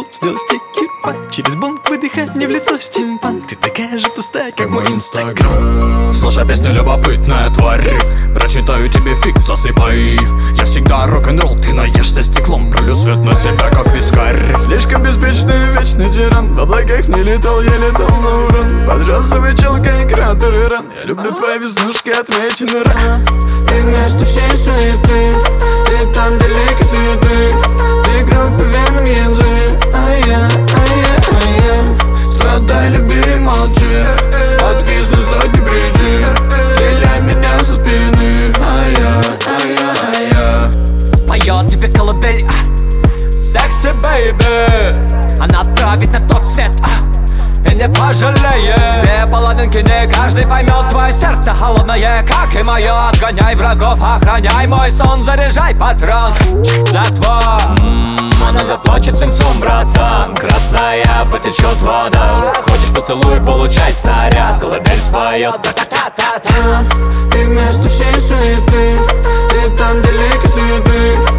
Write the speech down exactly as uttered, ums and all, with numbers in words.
сделать стики-пак. Через бунт выдыхать мне в лицо стимпан. Ты такая же пустая, как мой инстаграм. Слушай песню, любопытная тварь, прочитаю тебе фиг, засыпай. Я всегда рок-н-ролл, ты наешься стеклом. Пролю свет на себя, как вискарь. Слишком беспечный, вечный тиран. В облаках не летал, я летал на уран. Подросовый челка и кратер и ран. Я люблю твои веснушки, отмечены ран. Ты вместо всей суеты, ты там далеко цветы. Ты кровь по венам язык, а я, а я, а я. Страдай, люби, молчи, откисну сотни причин. Стреляй меня со спины, а я, а я, а я. Споет тебе колыбель, а, секси, бэйби. Она отправит на тот свет, а, и не пожалеет. Две половинки, не каждый поймет. Твое сердце холодное, как и мое. Отгоняй врагов, охраняй мой сон. Заряжай патрон, затвор. Она заплачет свинцом, братан. Красная потечет вода. Хочешь поцелуй, получай снаряд. Колыбель споет. Ты вместо всей суеты, ты там далеко цветы.